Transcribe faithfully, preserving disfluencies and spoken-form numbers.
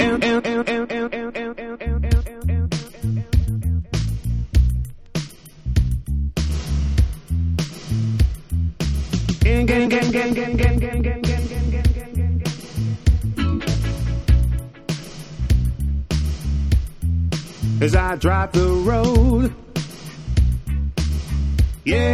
Gang, gang, gang, gang, gang, gang, gang, gang, gang, gang, gang, gang, gang. As I drive the road, yeah.